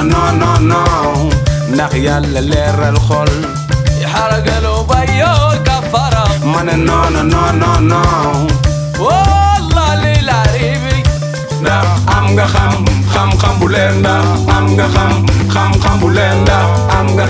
non non non ndax yàlla leeral xol يحرقلو بيو كفرة ma ne non non non non والله للعريبي ndax am nga xam-xam bu leer ndax am nga xam-xam bu leer ndax am nga